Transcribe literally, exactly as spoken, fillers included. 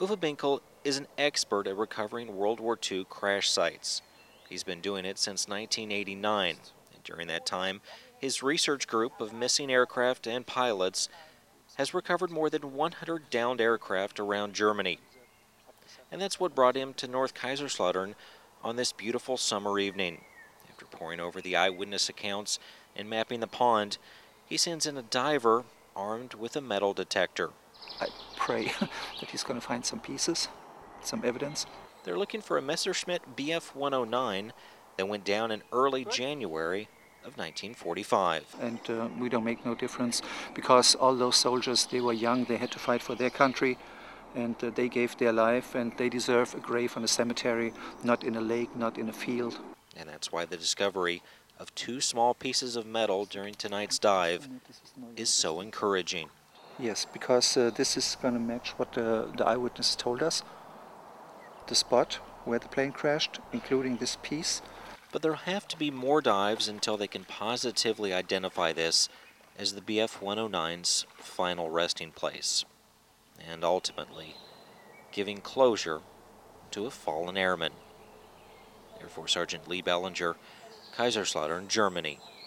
Uwe Binkel is an expert at recovering World War Two crash sites. He's been doing it since nineteen eighty-nine, and during that time, his research group of missing aircraft and pilots has recovered more than one hundred downed aircraft around Germany. And that's what brought him to North Kaiserslautern on this beautiful summer evening. After poring over the eyewitness accounts and mapping the pond, he sends in a diver armed with a metal detector. I pray that he's going to find some pieces, some evidence. They're looking for a Messerschmitt B F one oh nine that went down in early January of nineteen forty-five. And uh, we don't make no difference because all those soldiers, they were young, they had to fight for their country, and uh, they gave their life, and they deserve a grave on a cemetery, not in a lake, not in a field. And that's why the discovery of two small pieces of metal during tonight's dive is so encouraging. Yes, because uh, this is going to match what uh, the eyewitnesses told us. The spot where the plane crashed, including this piece. But there'll have to be more dives until they can positively identify this as the B F one oh nine's final resting place, and ultimately giving closure to a fallen airman. Air Force Sergeant Lee Bellinger, Kaiserslautern, Germany.